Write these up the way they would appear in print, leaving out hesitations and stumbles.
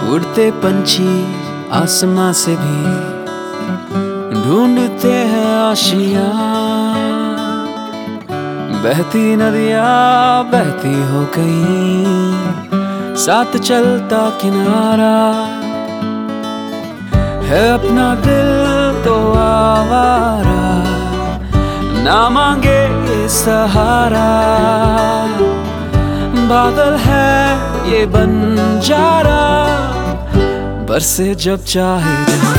उड़ते पंछी आसमां से भी ढूंढते हैं आशियां। बहती नदियां बहती हो गई, साथ चलता किनारा है अपना दिल तो आवारा, ना मांगे ये सहारा। बादल है ये बंजारा, बरसे जब चाहे जहां।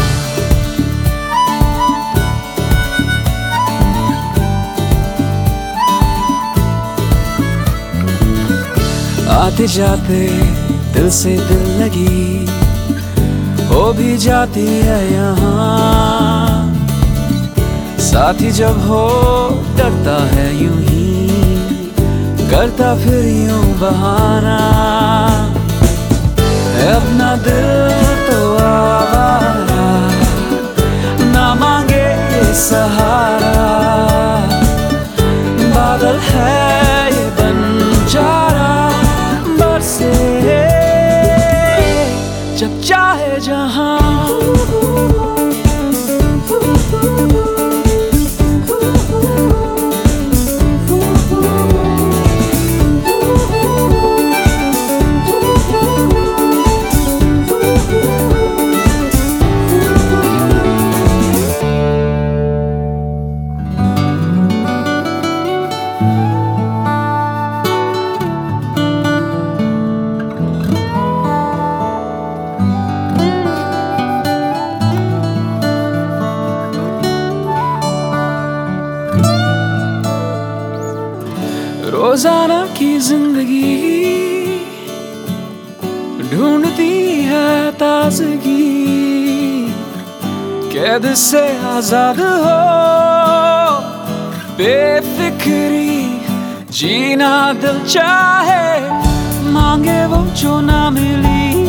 आते जाते दिल से दिल लगी हो भी जाती है यहाँ। साथी जब हो डरता है यूं ही, करता फिर यूं बहाना है अपना दिल तो आवारा, ना मांगे ये सहारा। बादल है ये बंजारा, बरसे जब चाहे जहां। रोजाना की जिंदगी ढूंढती है ताजगी, कैद से आजाद हो बेफिक्री जीना दिल चाहे, मांगे वो जो ना मिली।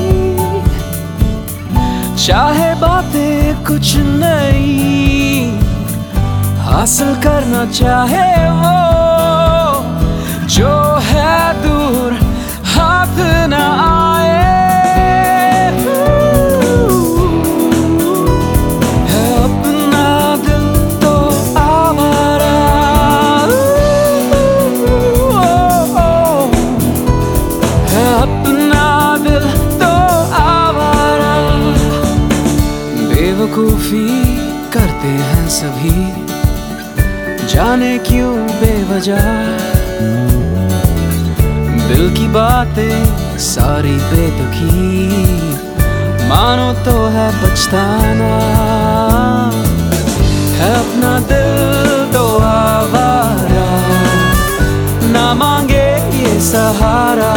चाहे बातें कुछ नहीं हासिल करना चाहे वो, जो है दूर हाथ न आए। है अपना दिल तो आवारा, है अपना दिल तो आवारा। बेवकूफी करते हैं सभी, जाने क्यों बेवजह। दिल की बातें सारी बेतुकी, मानो तो है पछताना। है अपना दिल तो आवारा, ना मांगे ये सहारा।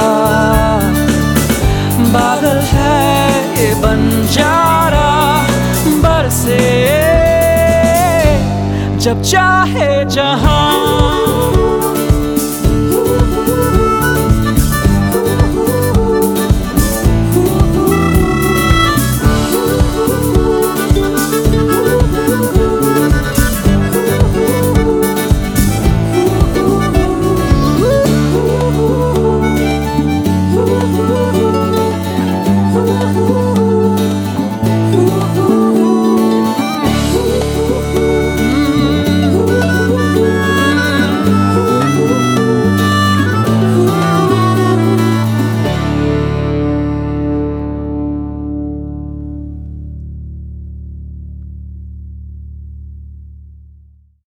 बादल है ये बंजारा, बरसे जब चाहे जहां।